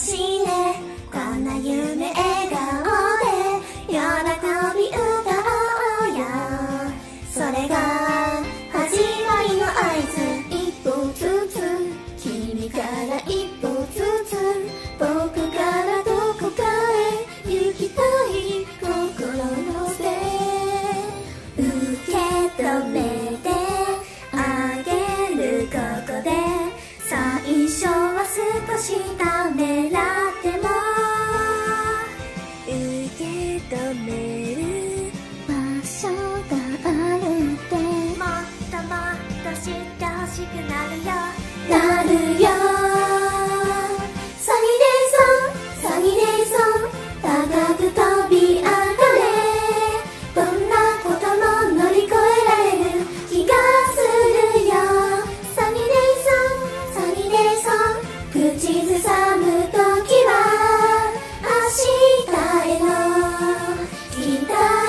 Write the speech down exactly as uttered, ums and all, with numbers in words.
しね、こんな夢笑顔で喜び歌おうよ。それが始まりの合図。一歩ずつ君から一歩ずつ僕からどこかへ行きたい心のせ受け止めてあげるここで最初は少しためらっても受け止める場所があるってもっともっと知ってほしくなるよなるよサニーデイソンサニーデイソン高く飛び上がれどんなことも乗り越えられる気がするよサニーデイソンサニーデイソン口ずさむ時は明日への期待